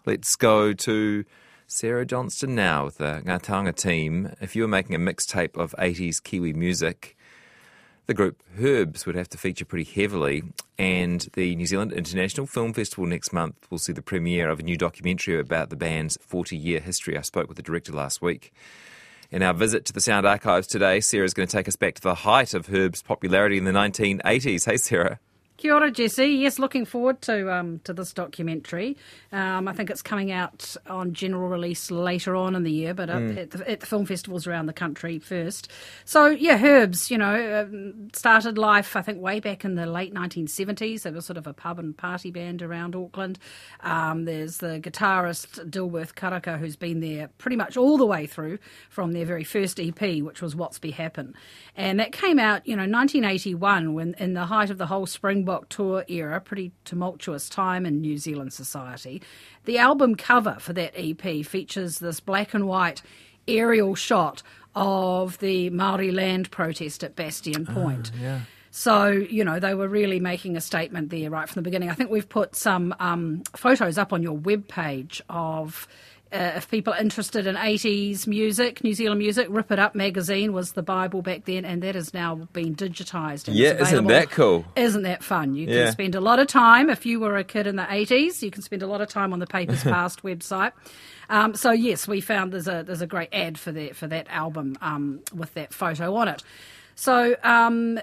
Let's go to Sarah Johnston now with the Ngatanga team. If you were making a mixtape of 80s Kiwi music, the group Herbs would have to feature pretty heavily, and the New Zealand International Film Festival next month will see the premiere of a new documentary about the band's 40-year history. I spoke with the director last week. In our visit to the Sound Archives today, Sarah's going to take us back to the height of Herbs' popularity in the 1980s. Hey, Sarah. Kia ora, Jesse. Yes, looking forward to this documentary. I think it's coming out on general release later on in the year, but at the film festivals around the country first. So, yeah, Herbs, started life, I think, way back in the late 1970s. They were sort of a pub and party band around Auckland. There's the guitarist Dilworth Karaka, who's been there pretty much all the way through from their very first EP, which was What's Be Happen'. And that came out, 1981, when in the height of the whole Springbok tour era, pretty tumultuous time in New Zealand society. The album cover for that EP features this black and white aerial shot of the Māori land protest at Bastion Point. Yeah. So, they were really making a statement there right from the beginning. I think we've put some photos up on your webpage of... if people are interested in 80s music, New Zealand music, Rip It Up magazine was the Bible back then, and that has now been digitised. And yeah, isn't that cool? Isn't that fun? You can spend a lot of time, if you were a kid in the 80s, you can spend a lot of time on the Papers Past website. So, yes, we found there's a great ad for that album with that photo on it. So in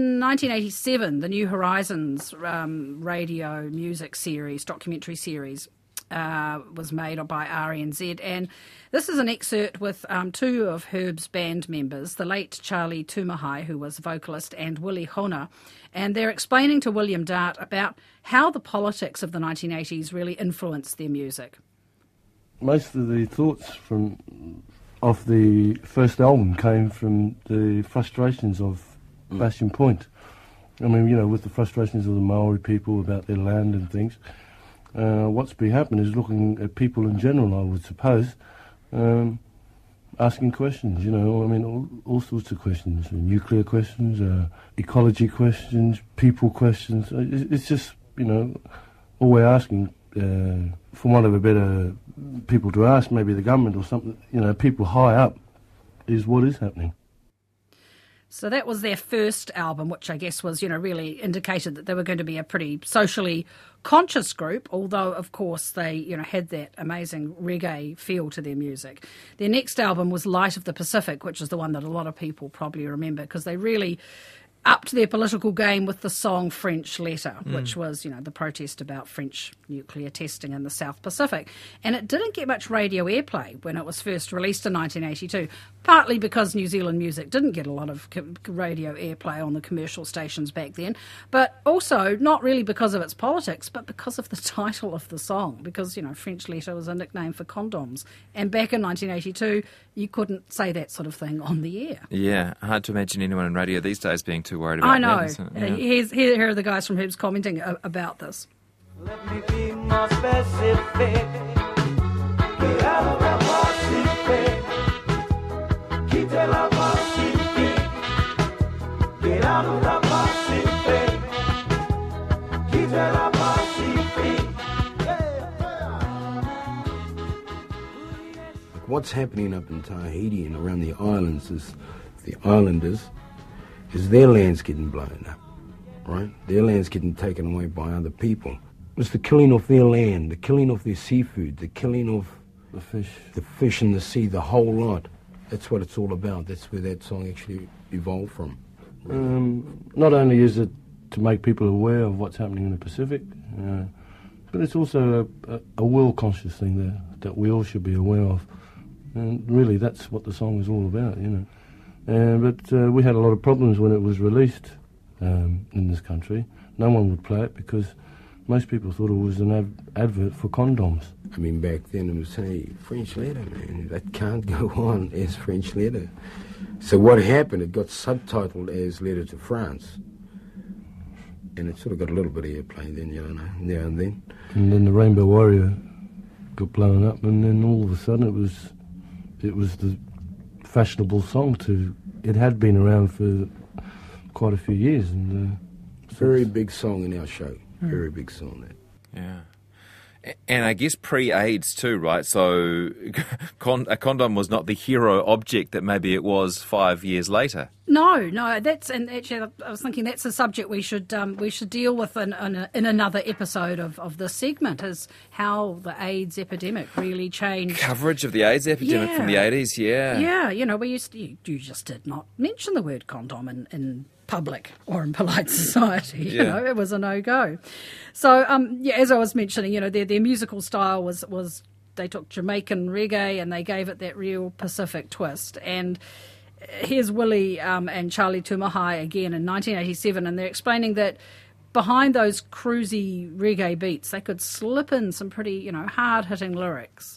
1987, the New Horizons radio music series, documentary series, was made by RNZ, and this is an excerpt with two of Herb's band members, the late Charlie Tumahai, who was vocalist, and Willie Hona, and they're explaining to William Dart about how the politics of the 1980s really influenced their music. Most of the thoughts of the first album came from the frustrations of Bastion Point. I mean, with the frustrations of the Maori people about their land and things. What's been happening is looking at people in general, I would suppose, asking questions, all sorts of questions, nuclear questions, ecology questions, people questions. It's just, all we're asking, for want of a better people to ask, maybe the government or something, people high up, is what is happening. So that was their first album, which I guess was, really indicated that they were going to be a pretty socially conscious group, although, of course, they, had that amazing reggae feel to their music. Their next album was Light of the Pacific, which is the one that a lot of people probably remember, because they really upped their political game with the song French Letter, which was, the protest about French nuclear testing in the South Pacific. And it didn't get much radio airplay when it was first released in 1982, partly because New Zealand music didn't get a lot of radio airplay on the commercial stations back then, but also not really because of its politics, but because of the title of the song, because, French Letter was a nickname for condoms. And back in 1982, you couldn't say that sort of thing on the air. Yeah, hard to imagine anyone in radio these days being too worried about I know. that. Yeah. Here are the guys from Herbs commenting about this. Let me be more specific. Get out of the Pacific. Quite la Pacific. Get out of the Pacific. Quite la Pacific. What's happening up in Tahiti and around the islands is the islanders, is their land's getting blown up, right? Their land's getting taken away by other people. It's the killing of their land, the killing of their seafood, the killing of the fish in the sea, the whole lot. That's what it's all about. That's where that song actually evolved from. Not only is it to make people aware of what's happening in the Pacific, but it's also a world-conscious thing there that we all should be aware of. And really, that's what the song is all about, But we had a lot of problems when it was released in this country. No one would play it because most people thought it was an advert for condoms. I mean, back then it was, hey, French Letter, man, that can't go on as French Letter. So what happened, it got subtitled as Letter to France. And it sort of got a little bit of airplay then, now and then. And then the Rainbow Warrior got blown up, and then all of a sudden it was the fashionable song it had been around for quite a few years. And very big song in our show. Very big song, that. Yeah. And I guess pre-AIDS too, right? So a condom was not the hero object that maybe it was 5 years later. No, and actually I was thinking that's a subject we should deal with in another episode of this segment, is how the AIDS epidemic really changed. Coverage of the AIDS epidemic from the 80s, yeah. Yeah, you just did not mention the word condom in public or in polite society. You know, it was a no-go. So, as I was mentioning, their musical style was they took Jamaican reggae and they gave it that real Pacific twist. And here's Willie and Charlie Tumahai again in 1987, and they're explaining that behind those cruisy reggae beats, they could slip in some pretty, hard-hitting lyrics.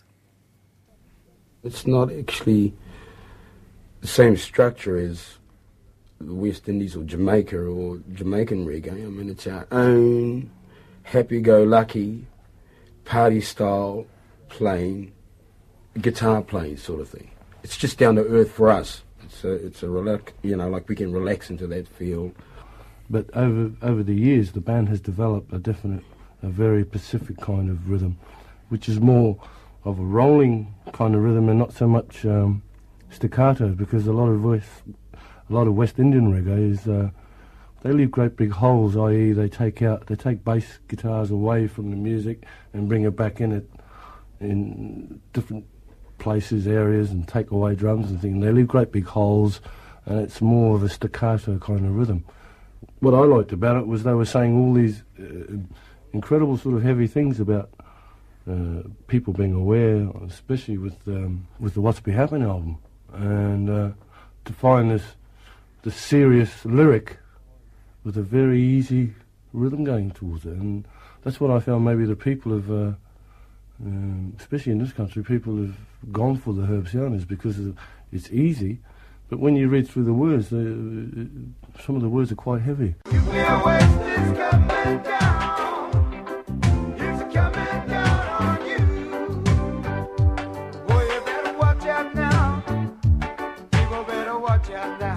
It's not actually the same structure as the West Indies or Jamaica or Jamaican reggae. I mean, it's our own happy-go-lucky, party-style playing, guitar playing sort of thing. It's just down to earth for us. It's a relax, like we can relax into that feel. But over the years, the band has developed a very Pacific kind of rhythm, which is more of a rolling kind of rhythm and not so much staccato, because a lot of West Indian reggae is they leave great big holes, i.e. they take bass guitars away from the music and bring it back in different places, areas, and take away drums and things. They leave great big holes, and it's more of a staccato kind of rhythm. What I liked about it was they were saying all these incredible sort of heavy things about people being aware, especially with the What's Be Happening album, and to find this serious lyric with a very easy rhythm going towards it. And that's what I found maybe the people have, especially in this country, people have gone for the Herbcianas because it's easy, but when you read through the words, some of the words are quite heavy. Nuclear waste is coming down. It's coming down on you. Boy, you better watch out now. People better watch out now.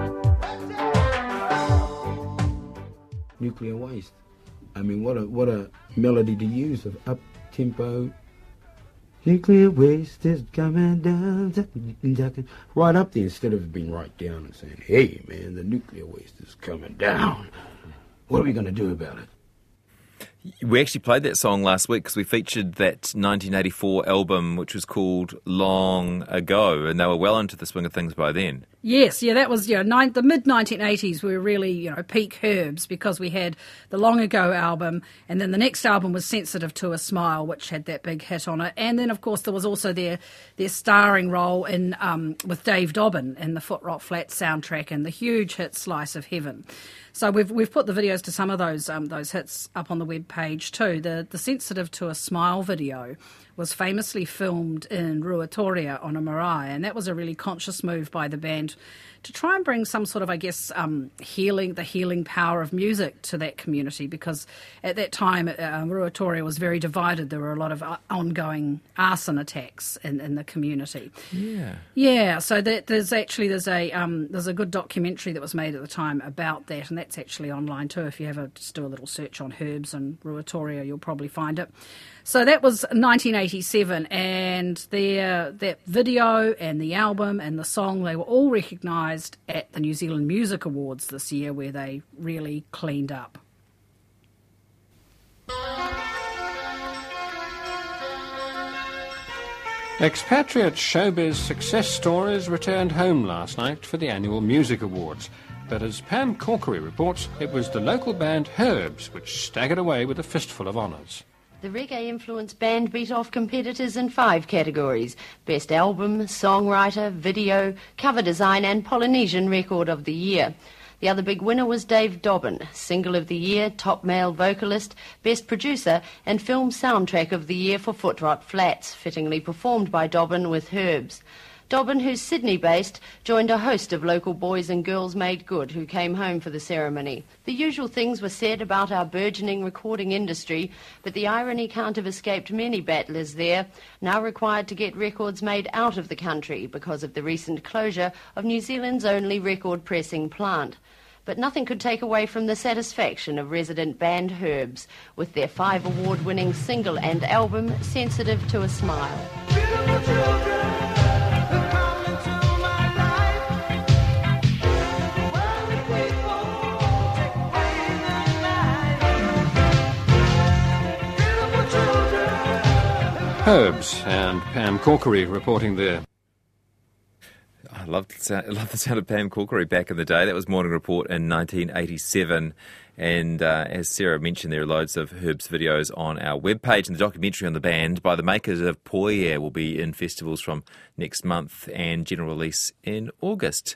Nuclear waste. I mean, what a melody to use of up-tempo. Nuclear waste is coming down, right up there, instead of being right down and saying, hey, man, the nuclear waste is coming down. What are we going to do about it? We actually played that song last week because we featured that 1984 album, which was called Long Ago, and they were well into the swing of things by then. Yes, that was the mid-1980s were really peak Herbs, because we had the Long Ago album, and then the next album was Sensitive to a Smile, which had that big hit on it, and then of course there was also their starring role in with Dave Dobbin in the Foot Rock Flats soundtrack and the huge hit Slice of Heaven. So we've put the videos to some of those hits up on the web page too. The Sensitive to a Smile video was famously filmed in Ruatoria on a marae, and that was a really conscious move by the band to try and bring some sort of, I guess, the healing power of music to that community, because at that time Ruatoria was very divided. There were a lot of ongoing arson attacks in the community. Yeah. So there's a good documentary that was made at the time about that, and that's actually online too. If you just do a little search on Herbs and Ruatoria, you'll probably find it. So that was 1987, and that video and the album and the song, they were all recognised at the New Zealand Music Awards this year, where they really cleaned up. Expatriate showbiz success stories returned home last night for the annual Music Awards. But as Pam Corkery reports, it was the local band Herbs which staggered away with a fistful of honours. The reggae-influenced band beat off competitors in 5 categories: Best Album, Songwriter, Video, Cover Design and Polynesian Record of the Year. The other big winner was Dave Dobbin, Single of the Year, Top Male Vocalist, Best Producer and Film Soundtrack of the Year for Foot Rock Flats, fittingly performed by Dobbin with Herbs. Dobbin, who's Sydney-based, joined a host of local boys and girls made good who came home for the ceremony. The usual things were said about our burgeoning recording industry, but the irony can't have escaped many battlers there, now required to get records made out of the country because of the recent closure of New Zealand's only record pressing plant. But nothing could take away from the satisfaction of resident band Herbs with their 5 award-winning single and album, Sensitive to a Smile. Beautiful children have come into my life. Worldly people take away the night. Beautiful children. Herbs and Pam Corkery reporting there. I love the sound of Pam Corkery back in the day. That was Morning Report in 1987. And as Sarah mentioned, there are loads of Herbs videos on our webpage, and the documentary on the band by the makers of Poye will be in festivals from next month and general release in August.